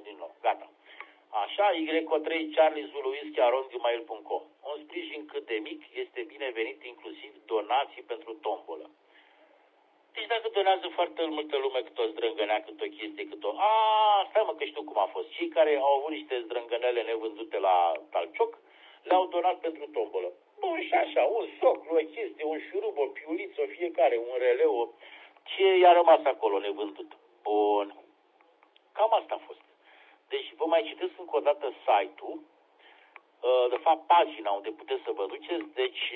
din nou. Gata. Așa, Y3 Charlie Zulu Whisky @gmail.com. Un sprijin cât de mic este binevenit, inclusiv donații pentru tombolă. Deci dacă donează foarte multă lume cât o zdrângănea, cât o chestie, cât o... Stai mă că știu cum a fost. Cei care au avut niște zdrângănele nevândute la Talcioc le-au donat pentru tombolă. Bun, și așa, un soclu, o chestie, un șurub, o piuliță, fiecare, un releu, ce i-a rămas acolo nevândut. Bun. Cam asta a fost. Deci vă mai citesc încă o dată site-ul, de fapt pagina unde puteți să vă duceți, deci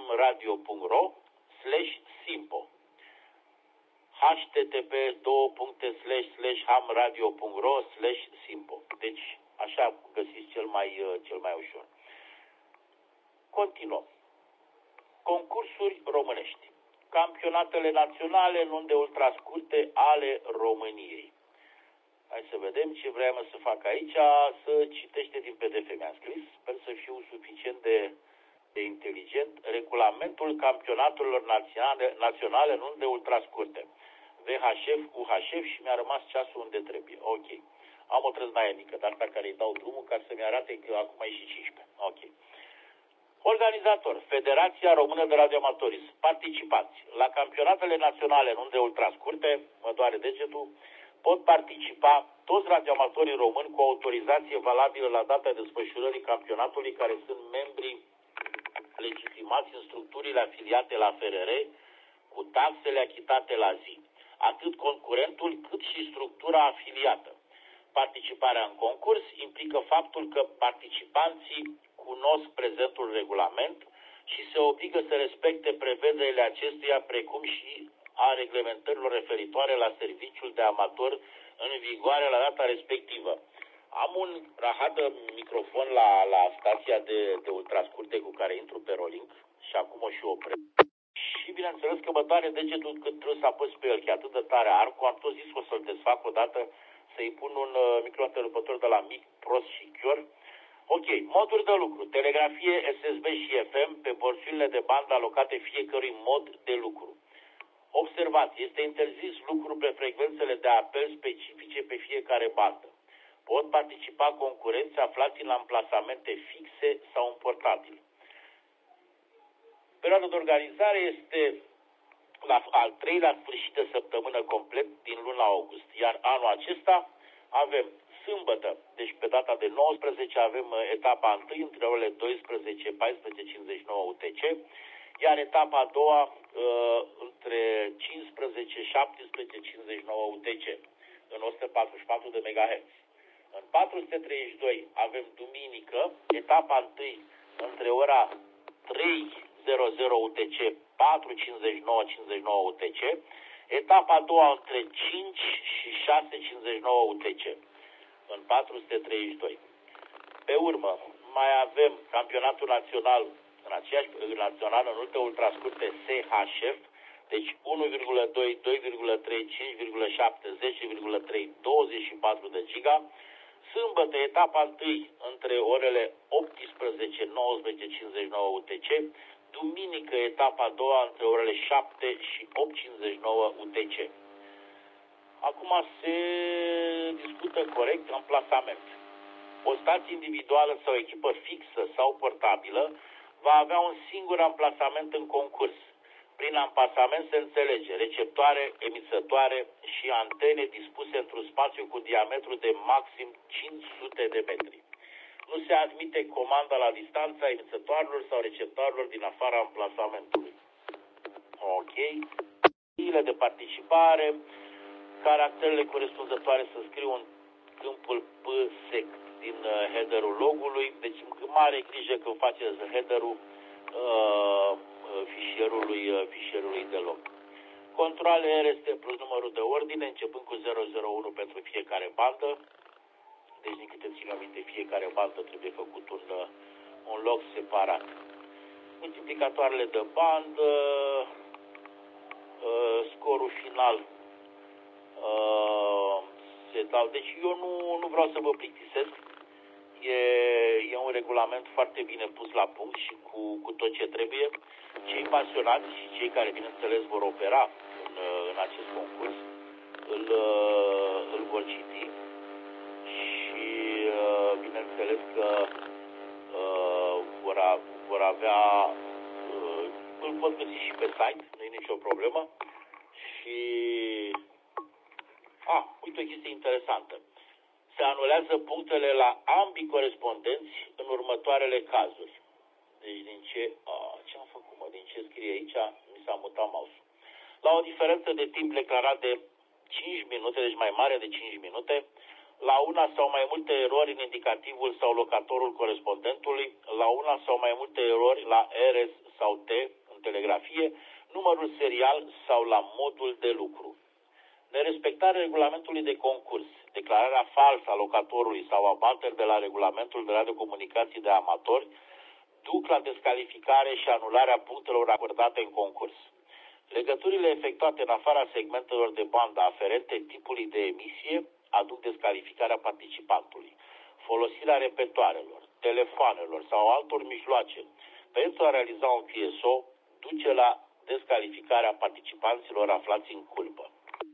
hamradio.ro/simpo. http://hamradio.ro/simpo. Deci așa găsiți cel mai ușor. Continuăm. Concursuri românești. Campionatele naționale în unde ultrascurte ale României. Hai să vedem ce vreau să fac aici, să citește din PDF. Mi-am scris, sper să fiu suficient de inteligent. Regulamentul campionatelor naționale în unde ultrascurte. VHF, UHF și mi-a rămas ceasul unde trebuie. Ok. Am o trăznaie mică, dar pe care îi dau drumul ca să-mi arate că acum e și 15. Ok. Organizator, Federația Română de Radioamatorism. Participați la campionatele naționale în unde ultrascurte, mă doare degetul, pot participa toți radioamatorii români cu autorizație valabilă la data desfășurării campionatului care sunt membri legitimați în structurile afiliate la FRR cu taxele achitate la zi, atât concurentul cât și structura afiliată. Participarea în concurs implică faptul că participanții cunosc prezentul regulament și se obligă să respecte prevederile acestuia precum și a reglementărilor referitoare la serviciul de amator în vigoare la data respectivă. Am un rahat de microfon la stația de ultrascurte cu care intru pe rolling și acum o și opresc. Și bineînțeles că mă doare degetul când trebuie să apăs pe el, că e atât de tare arcul. Am tot zis că o să-l desfac odată, să-i pun un microîntrerupător de la mic, prost și chior. Ok, moduri de lucru, telegrafie, SSB și FM pe porțiunile de bandă alocate fiecărui mod de lucru. Observați, este interzis lucru pe frecvențele de apel specifice pe fiecare bandă. Pot participa concurenți aflați în amplasamente fixe sau în portabil. Perioada de organizare este la al treilea sfârșit de săptămână complet din luna august, iar anul acesta avem sâmbătă, deci pe data de 19 avem etapa 1 între orele 12-14:59 UTC, iar etapa a doua între 15-17:59 UTC în 144 de MHz. În 432 avem duminică, etapa 1 între ora 3:00 UTC, 4:59-59 UTC, etapa a doua între 5 și 6:59 UTC în 432. Pe urmă, mai avem campionatul național în aceeași națională în ulte ultrascurte SHF, deci 1,2, 2,3, 5,7, 10,3, 24 de giga. Sâmbătă, etapa 1 între orele 18-19:59 UTC, duminică, etapa a doua între orele 7 și 8:59 UTC. Acum se discută corect amplasament. O stație individuală sau echipă fixă sau portabilă va avea un singur amplasament în concurs. Prin amplasament se înțelege receptoare, emițătoare și antene dispuse într-un spațiu cu diametru de maxim 500 de metri. Nu se admite comanda la distanța emițătoarelor sau receptoarelor din afara amplasamentului. Ok. De participare, caracterele corespunzătoare să scriu în câmpul PSEC din headerul logului, deci mare grijă când faceți headerul fișierului de log. Controle RST plus numărul de ordine, începând cu 001 pentru fiecare bandă. Deci, din câte țin aminte, fiecare bandă trebuie făcut un log separat. Multiplicatoarele de bandă, scorul final se dau. Deci eu nu vreau să vă plictisesc. E un regulament foarte bine pus la punct și cu tot ce trebuie. Cei pasionați și cei care, bineînțeles, vor opera în acest concurs îl vor citi avea, îl pot găsi și pe site, nu e nicio problemă. Și, uite o chestie interesantă. Se anulează punctele la ambii corespondenți în următoarele cazuri. Deci ce am făcut, mă? Din ce scrie aici, mi s-a mutat mouse-ul. La o diferență de timp declarat de 5 minute, deci mai mare de 5 minute, la una sau mai multe erori în indicativul sau locatorul corespondentului, la una sau mai multe erori la RS sau T în telegrafie, numărul serial sau la modul de lucru. Nerespectarea regulamentului de concurs, declararea falsă a locatorului sau abateri de la regulamentul de radiocomunicații de amatori duc la descalificare și anularea punctelor acordate în concurs. Legăturile efectuate în afara segmentelor de bandă aferente tipului de emisie aduc descalificarea participantului. Folosirea repetoarelor, telefoanelor sau altor mijloace pentru a realiza un QSO duce la descalificarea participanților aflați în culpă.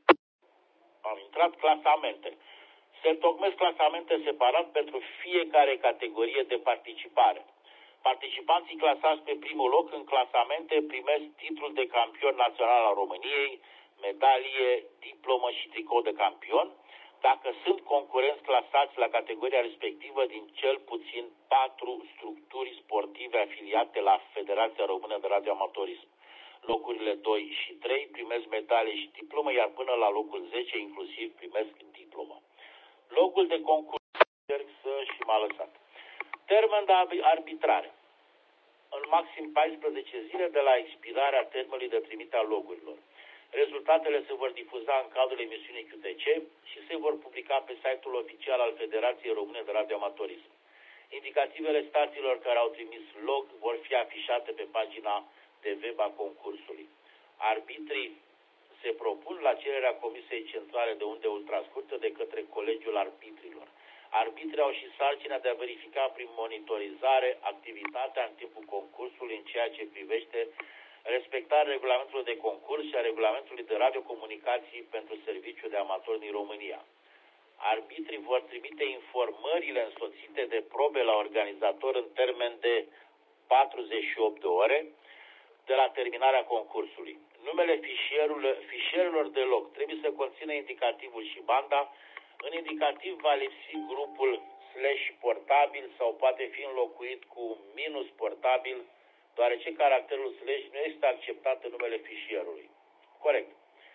Am intrat clasamente. Se întocmesc clasamente separat pentru fiecare categorie de participare. Participanții clasați pe primul loc în clasamente primesc titlul de campion național al României, medalie, diplomă și tricou de campion, dacă sunt concurenți clasați la categoria respectivă din cel puțin 4 structuri sportive afiliate la Federația Română de Radioamatorism. Locurile 2 și 3 primesc medalie și diplomă, iar până la locul 10 inclusiv primesc diplomă. Locul de concurs și m-a lăsat. Termen de arbitrare. În maxim 14 zile de la expirarea termenului de trimite a logurilor. Rezultatele se vor difuza în cadrul emisiunii QTC și se vor publica pe site-ul oficial al Federației Române de Radioamatorism. Indicativele stațiilor care au trimis log vor fi afișate pe pagina de web a concursului. Arbitrii se propun la cererea Comisiei Centrale de Unde Ultrascurte de către Colegiul Arbitrilor. Arbitrii au și sarcina de a verifica prin monitorizare activitatea în timpul concursului în ceea ce privește respectarea regulamentului de concurs și a regulamentului de radiocomunicații pentru serviciul de amatori din România. Arbitrii vor trimite informările însoțite de probe la organizator în termen de 48 de ore de la terminarea concursului. Numele fișierelor de log trebuie să conțină indicativul și banda. În indicativ va lipsi grupul /portabil sau poate fi înlocuit cu -portabil, deoarece caracterul / nu este acceptat în numele fișierului. Corect.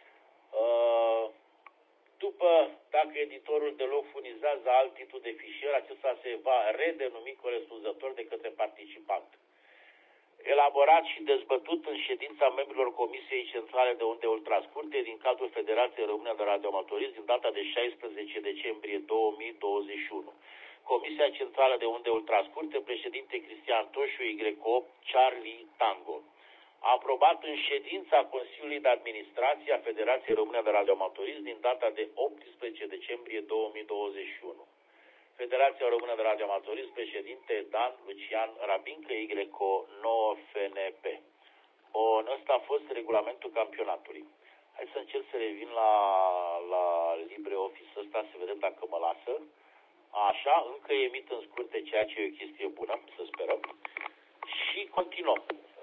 Dacă editorul de log furnizează alt titlu de fișier, acesta se va redenumi corespunzător de către participant. Elaborat și dezbătut în ședința membrilor Comisiei Centrale de Unde Ultrascurte din cadrul Federației Române de Radioamatorism din data de 16 decembrie 2021. Comisia Centrală de Unde Ultrascurte, președinte Cristian Toșu, Y8, Charlie Tango. Aprobat în ședința Consiliului de Administrație a Federației Române de Radioamatorism din data de 18 decembrie 2021. Federația Română de Radioamatorism, președinte Dan Lucian Rabincă, Y9 FNP. Bun, ăsta a fost regulamentul campionatului. Hai să încerc să revin la LibreOffice ăsta, să vedem dacă mă lasă. Așa, încă emit în scurte, ceea ce e o chestie bună, să sperăm. Și continuăm.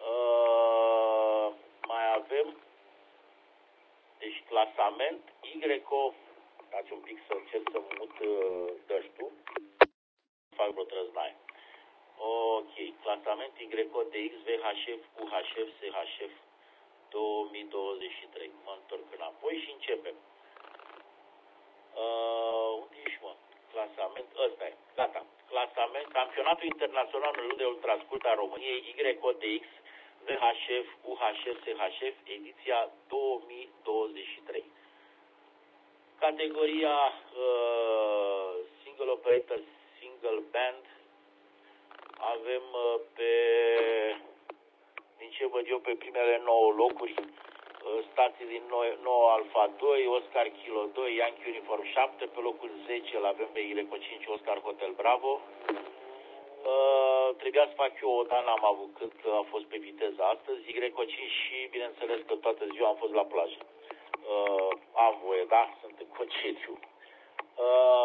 Mai avem, deci clasament Y9. Dați un pic să încerc să mut dăștul. Fac vreo trăznaie. Ok, clasament YDX, VHF, UHF, SHF 2023. Mă întorc înapoi și începem. Unde ești, mă? Clasament, ăsta e, gata. Clasament, Campionatul Internațional în de Ultrascurt a României, YDX, VHF, UHF, SHF, ediția 2023. Categoria Single Operator, Single Band, avem din ce văd eu, pe primele 9 locuri, stații din 9 Alfa 2, Oscar Kilo 2, Yankee Uniform 7, pe locul 10 îl avem pe Y5 Oscar Hotel Bravo. Trebuia să fac eu o, dar n-am avut cât a fost pe viteză astăzi, Y5 și bineînțeles că toată ziua am fost la plajă. Am voie, da? Sunt în concediu.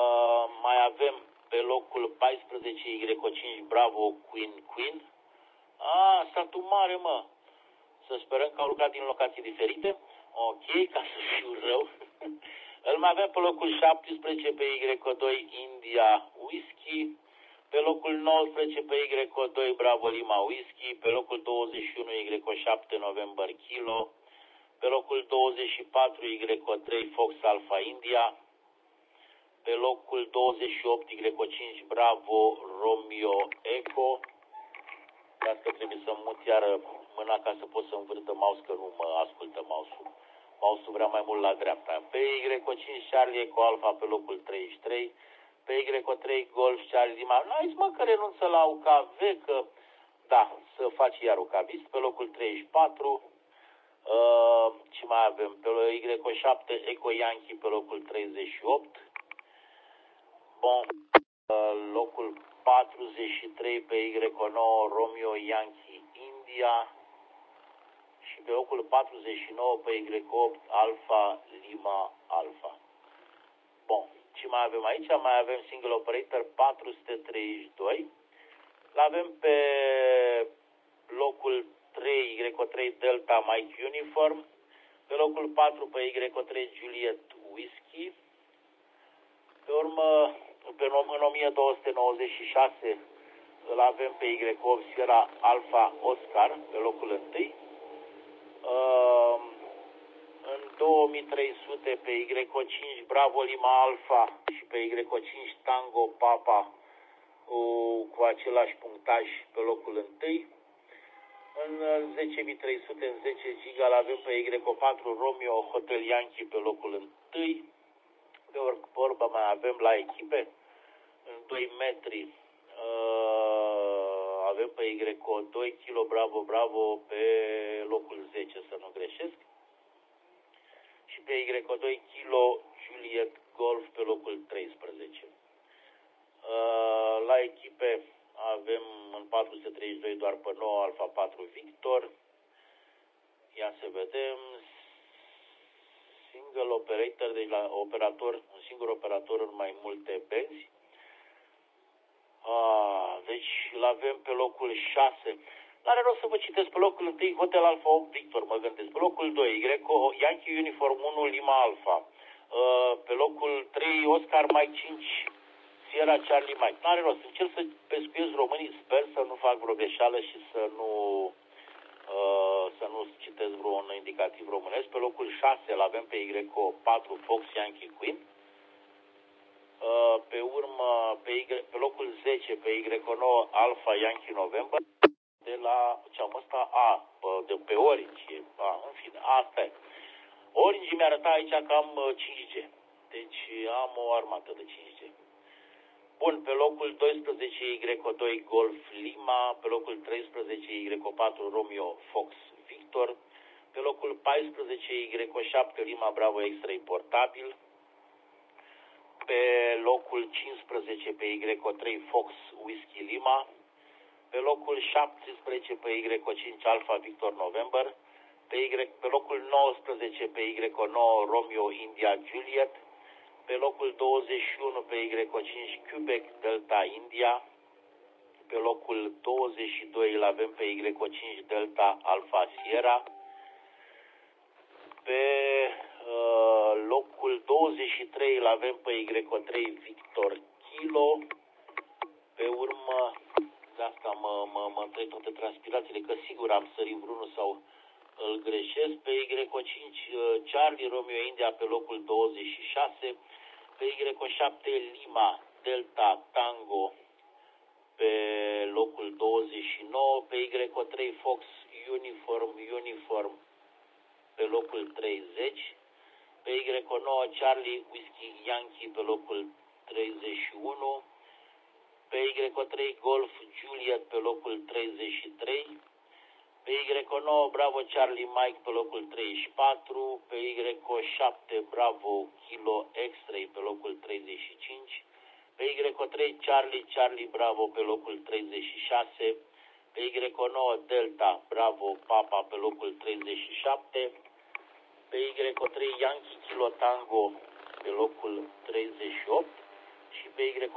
Mai avem pe locul 14 Y5 Bravo Queen. Satul Mare, mă. Să sperăm că au lucrat din locații diferite. Ok, ca să fiu rău. Îl mai avem pe locul 17 pe Y2 India Whisky. Pe locul 19 pe Y2 Bravo Lima Whisky. Pe locul 21 Y7 November Kilo. Pe locul 24 Y3 Fox Alpha India. Pe locul 28 Y5 Bravo Romeo Echo. Las că trebuie să mut iară mâna ca să pot să învârtă mouse, că nu mă ascultă mouse-ul. Mouse-ul vrea mai mult la dreapta. Pe Y5 Charlie Echo Alpha pe locul 33. Pe Y3 Golf Charlie Lima. N-ai mă că renunță la UKV, că da, să faci iar UKVist. Pe locul 34. Ce mai avem? Pe Y7 Eco Yankee pe locul 38. Bun. Locul 43 pe Y9 Romeo Yankee India. Și pe locul 49 pe Y8 Alpha Lima Alpha. Bun. Ce mai avem aici? Mai avem single operator 432. L-avem pe locul 3 Y3 Delta Mike Uniform. Pe locul 4 pe Y3 Juliet Whisky. Pe urmă, în 1296 îl avem pe Y8 Sierra Alpha Oscar pe locul 1. În 2300 pe Y5 Bravo Lima Alpha și pe Y5 Tango Papa cu același punctaj pe locul 1. În 10300 în 10 giga l-avem pe Y4 Romeo Hotel Yankee pe locul 1. Pe urmă mai avem la echipe în 2 metri avem pe Y2 Kilo Bravo Bravo pe locul 10, să nu greșesc. Și pe Y2 Kilo Juliet Golf pe locul 13. La echipe avem în 432 doar pe 9 Alfa 4 Victor. Ia să vedem. Single operator, deci la operator, un singur operator în mai multe benzi. Deci îl avem pe locul 6. N-are rost să vă citesc. Pe locul 1 Hotel Alpha 8 Victor, mă gândesc. Pe locul 2 Yankee Uniform 1 Lima Alpha. Pe locul 3 Oscar Mike 5 Sierra Charlie Mike. N-are rost. Încerc să pescuiesc românii. Sper să nu fac vreo greșeală și să nu citesc vreun indicativ românesc. Pe locul 6 îl avem pe Y4 Fox Yankee Queen. Pe urmă, pe locul 10 pe Y9 Alpha Yankee November. De la ce-am ăsta? De pe Orange. În fine, asta e. Orange mi-a arătat aici că am 5G. Deci am o armată de 5G. Bun, pe locul 12 Y2 Golf Lima, pe locul 13 Y4 Romeo Fox Victor, pe locul 14 Y7 Lima Bravo X3 Portabil, pe locul 15 pe Y3 Fox Whisky Lima, pe locul 17 pe Y5 Alpha Victor November, pe locul 19 pe Y9 Romeo India Juliet, pe locul 21 pe Y5 Quebec Delta India, pe locul 22 îl avem pe Y5 Delta Alpha Sierra, pe locul 23 îl avem pe Y3 Victor Kilo, pe urmă, de asta mă întreb toate transpirațiile, că sigur am sărit vreunul sau îl greșesc, pe Y5 Charlie Romeo India pe locul 26, pe Y7 Lima Delta Tango pe locul 29, pe Y3 Fox Uniform pe locul 30, pe Y9 Charlie Whisky Yankee pe locul 31, pe Y3 Golf Juliet pe locul 33, pe Y9 Bravo Charlie Mike pe locul 34, pe Y7 Bravo Kilo X-Ray pe locul 35, pe Y3 Charlie Bravo pe locul 36, pe Y9 Delta Bravo Papa pe locul 37, pe Y3 Yankee Kilo Tango pe locul 38 și pe Y